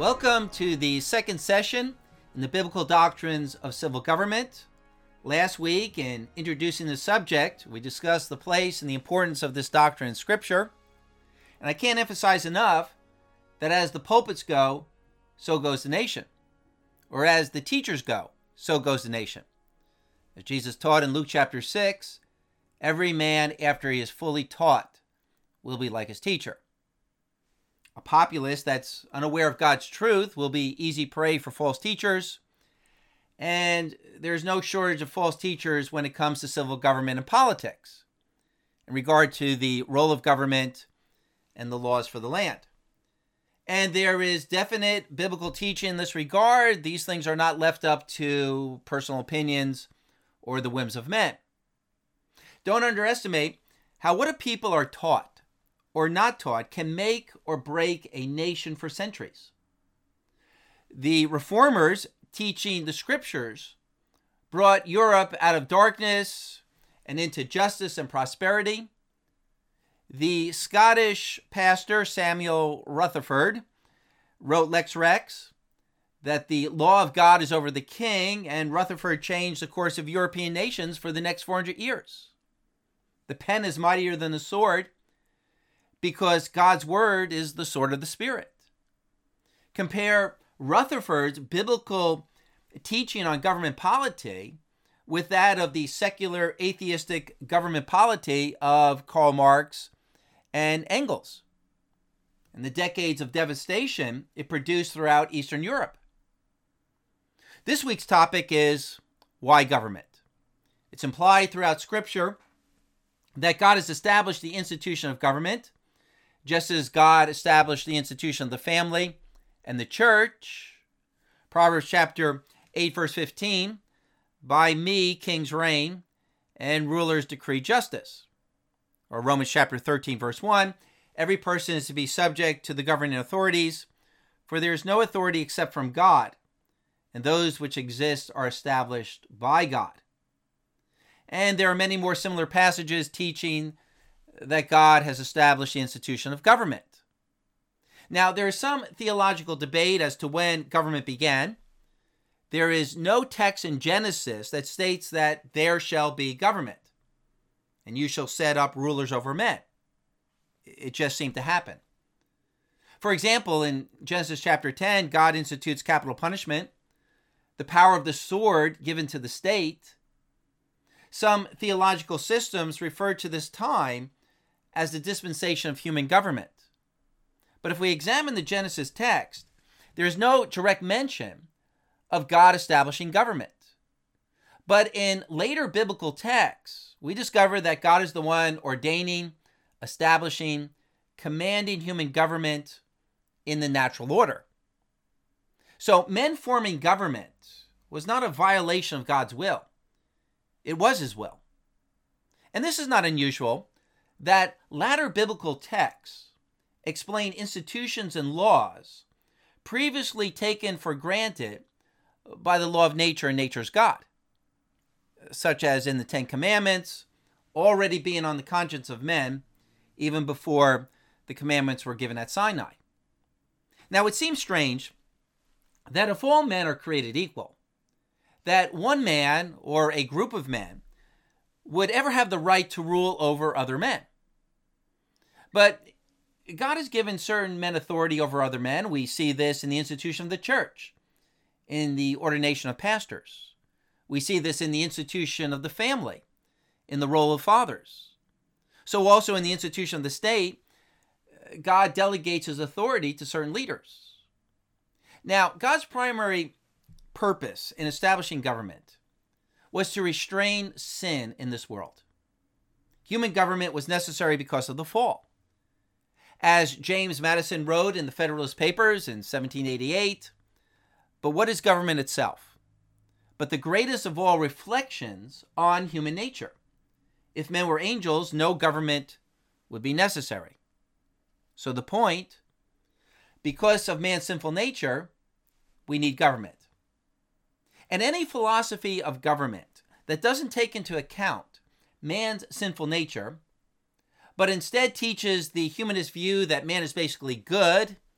Welcome to the second session in the Biblical Doctrines of Civil Government. Last week, in introducing the subject, we discussed the place and the importance of this doctrine in Scripture. And I can't emphasize enough that as the pulpits go, so goes the nation. Or as the teachers go, so goes the nation. As Jesus taught in Luke chapter 6, every man after he is fully taught will be like his teacher. A populace that's unaware of God's truth will be easy prey for false teachers, and there's no shortage of false teachers when it comes to civil government and politics in regard to the role of government and the laws for the land. And there is definite biblical teaching in this regard. These things are not left up to personal opinions or the whims of men. Don't underestimate how what a people are taught or not taught can make or break a nation for centuries. The reformers teaching the scriptures brought Europe out of darkness and into justice and prosperity. The Scottish pastor Samuel Rutherford wrote Lex Rex, that the law of God is over the king, and Rutherford changed the course of European nations for the next 400 years. The pen is mightier than the sword, because God's word is the sword of the Spirit. Compare Rutherford's biblical teaching on government polity with that of the secular atheistic government polity of Karl Marx and Engels, and the decades of devastation it produced throughout Eastern Europe. This week's topic is why government. It's implied throughout Scripture that God has established the institution of government, just as God established the institution of the family and the church. Proverbs chapter 8, verse 15, by me kings reign and rulers decree justice. Or Romans chapter 13, verse 1, every person is to be subject to the governing authorities, for there is no authority except from God, and those which exist are established by God. And there are many more similar passages teaching that God has established the institution of government. Now, there is some theological debate as to when government began. There is no text in Genesis that states that there shall be government, and you shall set up rulers over men. It just seemed to happen. For example, in Genesis chapter 10, God institutes capital punishment, the power of the sword given to the state. Some theological systems refer to this time as the dispensation of human government. But if we examine the Genesis text, there is no direct mention of God establishing government. But in later biblical texts, we discover that God is the one ordaining, establishing, commanding human government in the natural order. So men forming government was not a violation of God's will. It was his will. And this is not unusual, that latter biblical texts explain institutions and laws previously taken for granted by the law of nature and nature's God, such as in the Ten Commandments, already being on the conscience of men even before the commandments were given at Sinai. Now, it seems strange that if all men are created equal, that one man or a group of men would ever have the right to rule over other men. But God has given certain men authority over other men. We see this in the institution of the church, in the ordination of pastors. We see this in the institution of the family, in the role of fathers. So also in the institution of the state, God delegates his authority to certain leaders. Now, God's primary purpose in establishing government was to restrain sin in this world. Human government was necessary because of the fall. As James Madison wrote in the Federalist Papers in 1788, but what is government itself? But the greatest of all reflections on human nature. If men were angels, no government would be necessary. So the point, because of man's sinful nature, we need government. And any philosophy of government that doesn't take into account man's sinful nature, but instead teaches the humanist view that man is basically good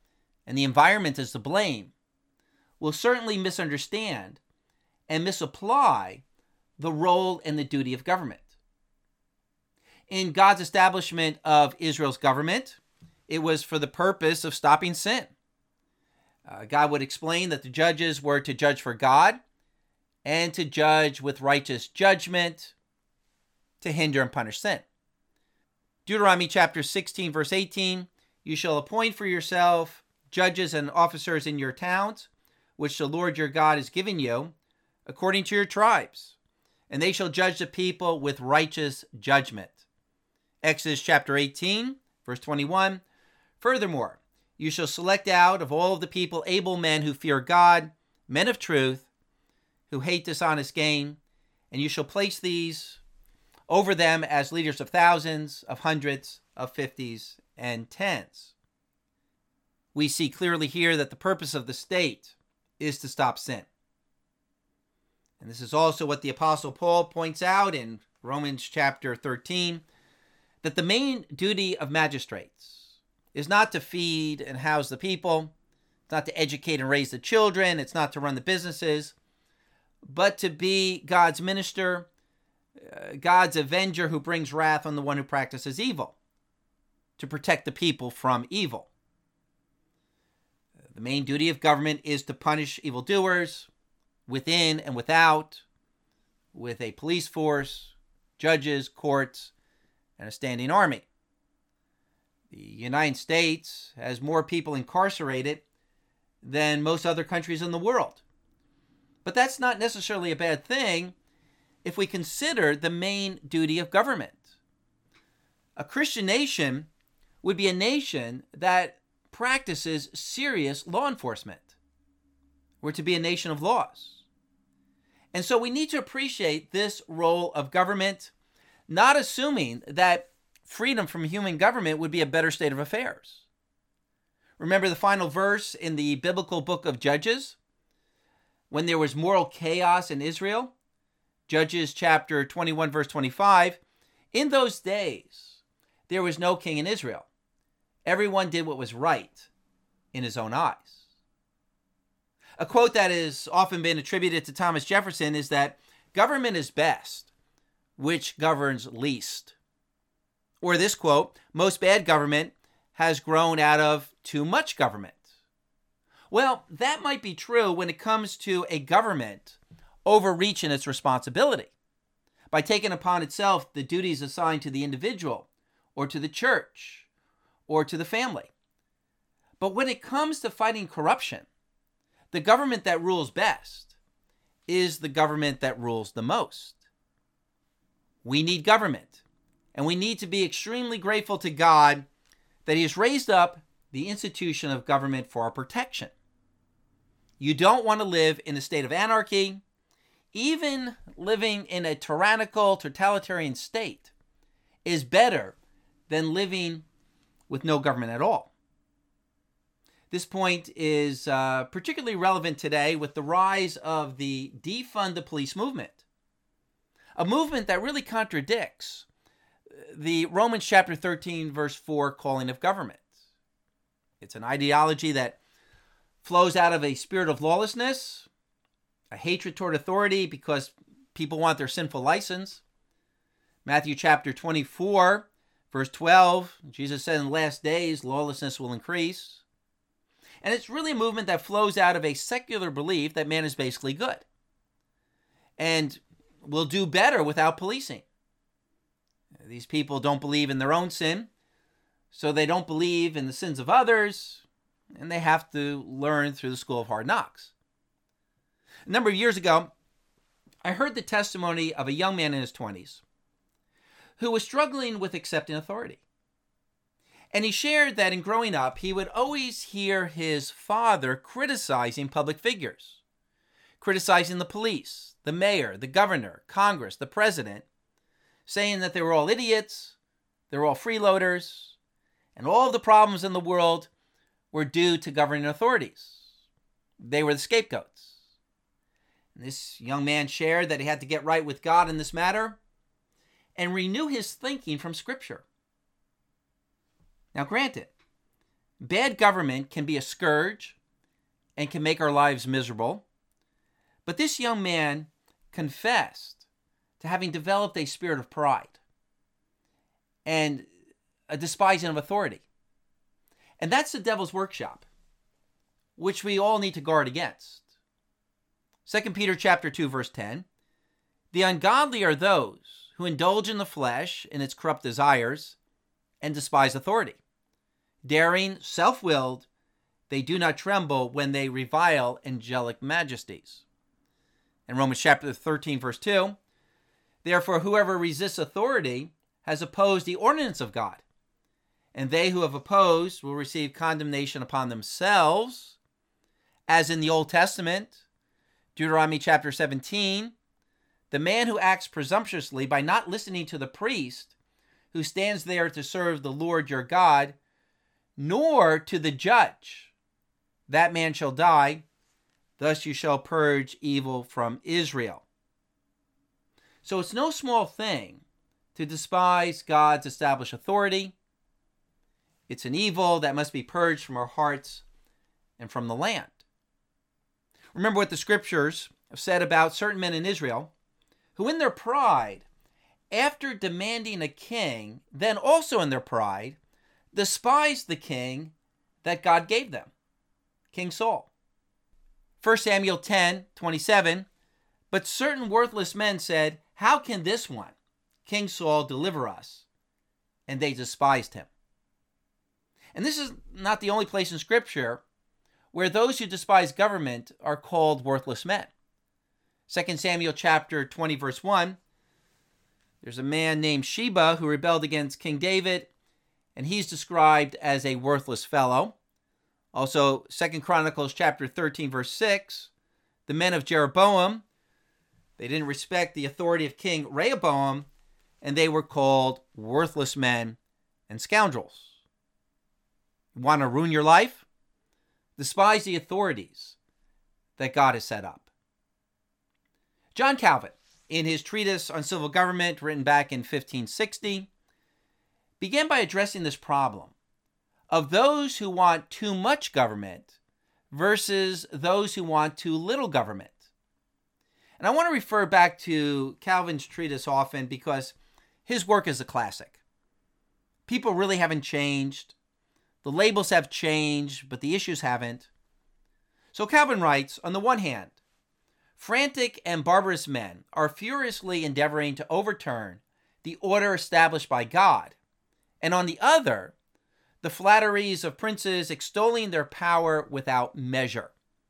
and the environment is to blame, will certainly misunderstand and misapply the role and the duty of government. In God's establishment of Israel's government, it was for the purpose of stopping sin. God would explain that the judges were to judge for God and to judge with righteous judgment to hinder and punish sin. Deuteronomy chapter 16, verse 18, you shall appoint for yourself judges and officers in your towns, which the Lord your God has given you, according to your tribes, and they shall judge the people with righteous judgment. Exodus chapter 18, verse 21, furthermore, you shall select out of all of the people able men who fear God, men of truth, who hate dishonest gain, and you shall place these over them as leaders of thousands, of hundreds, of fifties, and tens. We see clearly here that the purpose of the state is to stop sin. And this is also what the Apostle Paul points out in Romans chapter 13, that the main duty of magistrates is not to feed and house the people, it's not to educate and raise the children, it's not to run the businesses, but to be God's minister, God's avenger who brings wrath on the one who practices evil, to protect the people from evil. The main duty of government is to punish evildoers within and without, with a police force, judges, courts, and a standing army. The United States has more people incarcerated than most other countries in the world. But that's not necessarily a bad thing if we consider the main duty of government. A Christian nation would be a nation that practices serious law enforcement. We're to be a nation of laws. And so we need to appreciate this role of government, not assuming that freedom from human government would be a better state of affairs. Remember the final verse in the biblical book of Judges? When there was moral chaos in Israel, Judges chapter 21, verse 25, in those days there was no king in Israel. Everyone did what was right in his own eyes. A quote that has often been attributed to Thomas Jefferson is that government is best, which governs least. Or this quote, most bad government has grown out of too much government. Well, that might be true when it comes to a government overreaching its responsibility by taking upon itself the duties assigned to the individual or to the church or to the family. But when it comes to fighting corruption, the government that rules best is the government that rules the most. We need government, and we need to be extremely grateful to God that He has raised up the institution of government for our protection. You don't want to live in a state of anarchy. Even living in a tyrannical, totalitarian state is better than living with no government at all. This point is particularly relevant today with the rise of the defund the police movement, a movement that really contradicts the Romans chapter 13, verse 4 calling of government. It's an ideology that flows out of a spirit of lawlessness, a hatred toward authority because people want their sinful license. Matthew chapter 24, verse 12, Jesus said in the last days, lawlessness will increase. And it's really a movement that flows out of a secular belief that man is basically good and will do better without policing. These people don't believe in their own sin, so they don't believe in the sins of others, and they have to learn through the school of hard knocks. A number of years ago, I heard the testimony of a young man in his 20s who was struggling with accepting authority. And he shared that in growing up, he would always hear his father criticizing public figures, criticizing the police, the mayor, the governor, Congress, the president, saying that they were all idiots, they were all freeloaders, and all of the problems in the world were due to governing authorities. They were the scapegoats. And this young man shared that he had to get right with God in this matter and renew his thinking from Scripture. Now, granted, Bad government can be a scourge and can make our lives miserable. But this young man confessed to having developed a spirit of pride and a despising of authority. And that's the devil's workshop, which we all need to guard against. 2 Peter chapter 2, verse 10, "The ungodly are those who indulge in the flesh in its corrupt desires and despise authority. Daring, self-willed, they do not tremble when they revile angelic majesties." In Romans chapter 13, verse 2, "Therefore whoever resists authority has opposed the ordinance of God, and they who have opposed will receive condemnation upon themselves." As in the Old Testament, Deuteronomy chapter 17, "The man who acts presumptuously by not listening to the priest who stands there to serve the Lord your God, nor to the judge, that man shall die. Thus you shall purge evil from Israel." So it's no small thing to despise God's established authority. It's an evil that must be purged from our hearts and from the land. Remember what the scriptures have said about certain men in Israel who in their pride, after demanding a king, then also in their pride, despised the king that God gave them, King Saul. 1 Samuel 10:27, "But certain worthless men said, 'How can this one, King Saul, deliver us?' And they despised him." And this is not the only place in Scripture where those who despise government are called worthless men. 2 Samuel chapter 20, verse 1, there's a man named Sheba who rebelled against King David, and he's described as a worthless fellow. Also, 2 Chronicles chapter 13, verse 6, the men of Jeroboam, they didn't respect the authority of King Rehoboam, and they were called worthless men and scoundrels. You want to ruin your life? Despise the authorities that God has set up. John Calvin, in his treatise on civil government written back in 1560, began by addressing this problem of those who want too much government versus those who want too little government. And I want to refer back to Calvin's treatise often because his work is a classic. People really haven't changed. The labels have changed, but the issues haven't. So Calvin writes, on the one hand, frantic and barbarous men are furiously endeavoring to overturn the order established by God, and on the other, the flatteries of princes extolling their power without measure.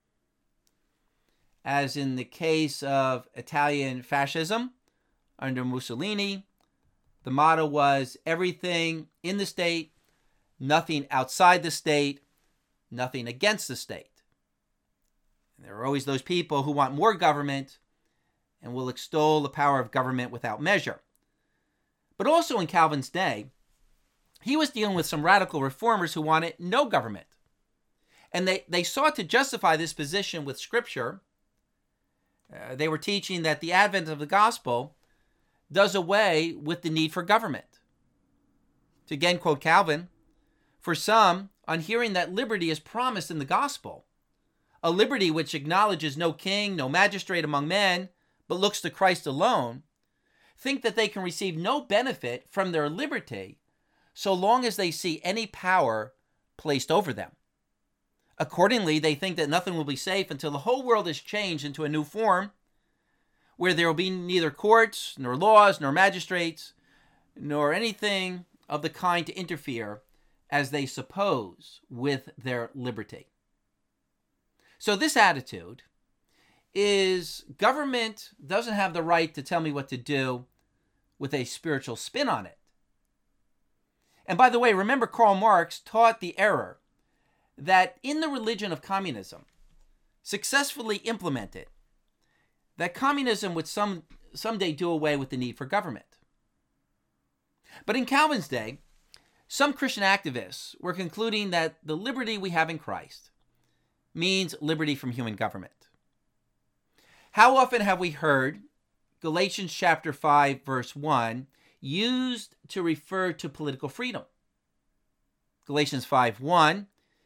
As in the case of Italian fascism under Mussolini, the motto was everything in the state, nothing outside the state, nothing against the state. And there are always those people who want more government and will extol the power of government without measure. But also in Calvin's day, he was dealing with some radical reformers who wanted no government. And they sought to justify this position with Scripture. They were teaching that the advent of the gospel does away with the need for government. To again quote Calvin, "For some, on hearing that liberty is promised in the gospel, a liberty which acknowledges no king, no magistrate among men, but looks to Christ alone, think that they can receive no benefit from their liberty so long as they see any power placed over them. Accordingly, they think that nothing will be safe until the whole world is changed into a new form, where there will be neither courts, nor laws, nor magistrates, nor anything of the kind to interfere, as they suppose, with their liberty." So this attitude is government doesn't have the right to tell me what to do with a spiritual spin on it. And by the way, remember Karl Marx taught the error that in the religion of communism, successfully implemented, that communism would someday do away with the need for government. But in Calvin's day, some Christian activists were concluding that the liberty we have in Christ means liberty from human government. How often have we heard Galatians chapter 5, verse 1 used to refer to political freedom? Galatians 5:1,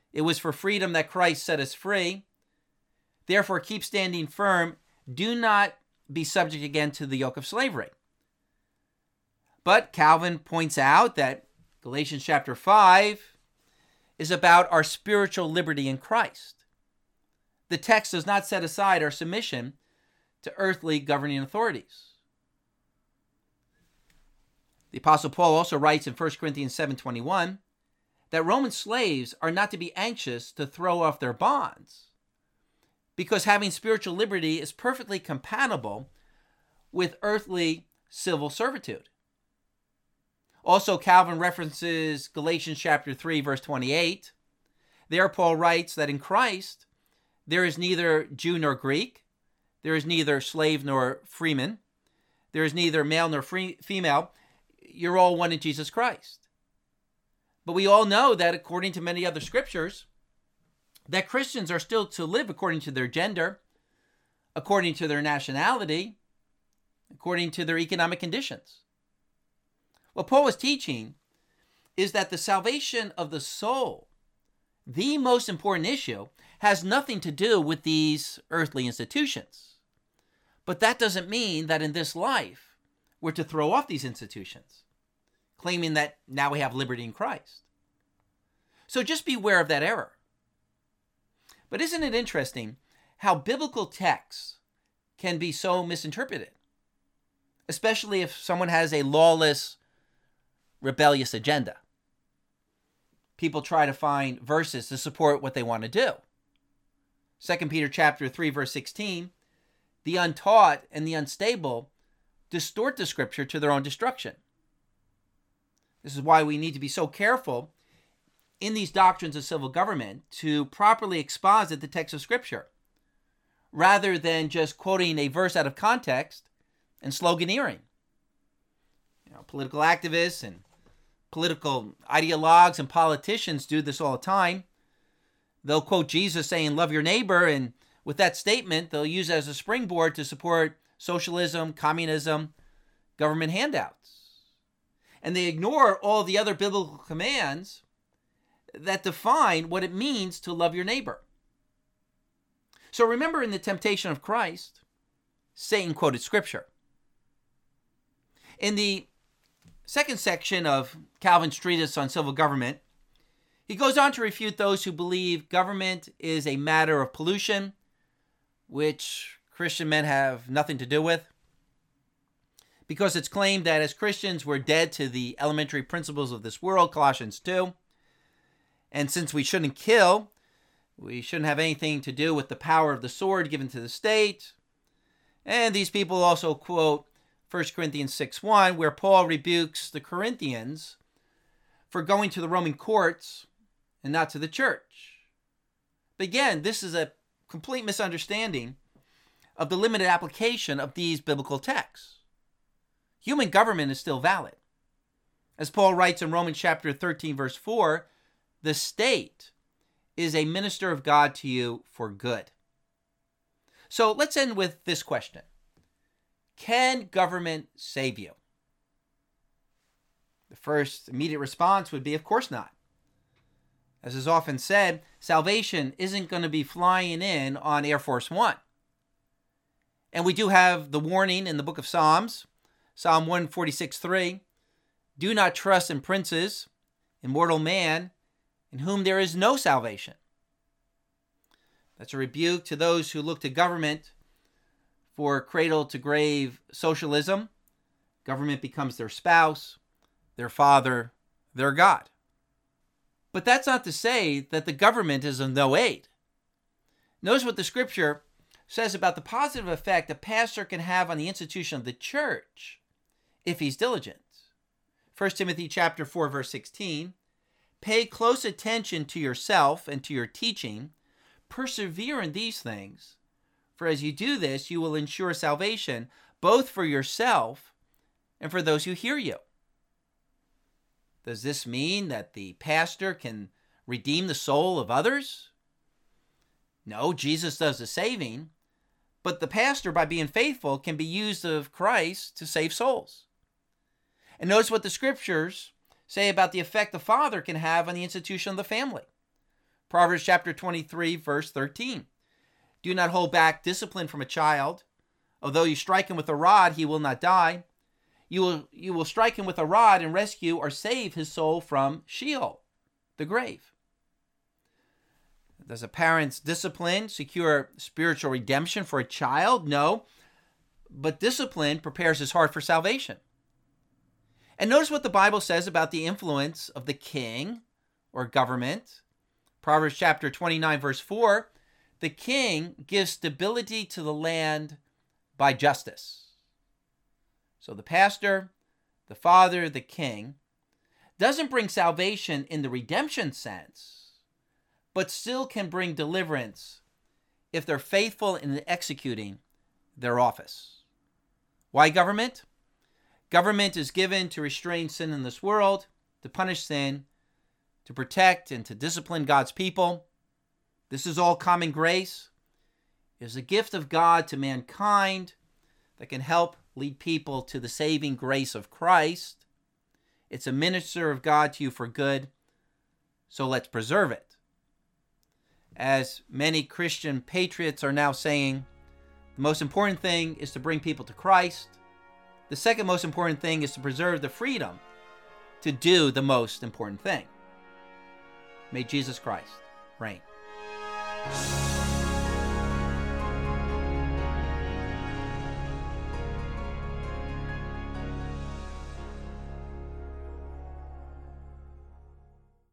It was for freedom that Christ set us free. Therefore, keep standing firm. Do not be subject again to the yoke of slavery. But Calvin points out that Galatians chapter 5 is about our spiritual liberty in Christ. The text does not set aside our submission to earthly governing authorities. The Apostle Paul also writes in 1 Corinthians 7:21 that Roman slaves are not to be anxious to throw off their bonds, because having spiritual liberty is perfectly compatible with earthly civil servitude. Also, Calvin references Galatians chapter 3, verse 28. There, Paul writes that in Christ, there is neither Jew nor Greek, there is neither slave nor freeman, there is neither male nor female. You're all one in Jesus Christ. But we all know that according to many other scriptures, that Christians are still to live according to their gender, according to their nationality, according to their economic conditions. What Paul is teaching is that the salvation of the soul, the most important issue, has nothing to do with these earthly institutions. But that doesn't mean that in this life we're to throw off these institutions, claiming that now we have liberty in Christ. So just beware of that error. But isn't it interesting how biblical texts can be so misinterpreted, especially if someone has a lawless, rebellious agenda? People try to find verses to support what they want to do. 2 Peter chapter 3, verse 16, the untaught and the unstable distort the scripture to their own destruction. This is why we need to be so careful in these doctrines of civil government to properly exposit the text of scripture, rather than just quoting a verse out of context and sloganeering. Political activists and political ideologues and politicians do this all the time. They'll quote Jesus saying, love your neighbor, and with that statement, they'll use it as a springboard to support socialism, communism, government handouts. And they ignore all the other biblical commands that define what it means to love your neighbor. So remember, in the temptation of Christ, Satan quoted scripture. In the second section of Calvin's treatise on civil government, he goes on to refute those who believe government is a matter of pollution, which Christian men have nothing to do with, because it's claimed that as Christians we're dead to the elementary principles of this world, Colossians 2, and since we shouldn't kill, we shouldn't have anything to do with the power of the sword given to the state. And these people also quote 1 Corinthians 6:1, where Paul rebukes the Corinthians for going to the Roman courts and not to the church. But again, this is a complete misunderstanding of the limited application of these biblical texts. Human government is still valid. As Paul writes in Romans chapter 13, verse 4, the state is a minister of God to you for good. So let's end with this question. Can government save you? The first immediate response would be, of course not. As is often said, salvation isn't going to be flying in on Air Force One. And we do have the warning in the book of Psalms, Psalm 146:3, do not trust in princes, in mortal man, in whom there is no salvation. That's a rebuke to those who look to government for cradle-to-grave socialism. Government becomes their spouse, their father, their God. But that's not to say that the government is of no aid. Notice what the scripture says about the positive effect a pastor can have on the institution of the church if he's diligent. 1 Timothy chapter 4, verse 16, pay close attention to yourself and to your teaching. Persevere in these things, for as you do this, you will ensure salvation both for yourself and for those who hear you. Does this mean that the pastor can redeem the soul of others? No, Jesus does the saving, but the pastor, by being faithful, can be used of Christ to save souls. And notice what the scriptures say about the effect the father can have on the institution of the family. Proverbs chapter 23, verse 13. Do not hold back discipline from a child. Although you strike him with a rod, he will not die. You will strike him with a rod and rescue or save his soul from Sheol, the grave. Does a parent's discipline secure spiritual redemption for a child? No. But discipline prepares his heart for salvation. And notice what the Bible says about the influence of the king or government. Proverbs chapter 29, verse 4, the king gives stability to the land by justice. So the pastor, the father, the king doesn't bring salvation in the redemption sense, but still can bring deliverance if they're faithful in executing their office. Why government? Government is given to restrain sin in this world, to punish sin, to protect and to discipline God's people. This is all common grace. It is a gift of God to mankind that can help lead people to the saving grace of Christ. It's a minister of God to you for good, so let's preserve it. As many Christian patriots are now saying, the most important thing is to bring people to Christ. The second most important thing is to preserve the freedom to do the most important thing. May Jesus Christ reign.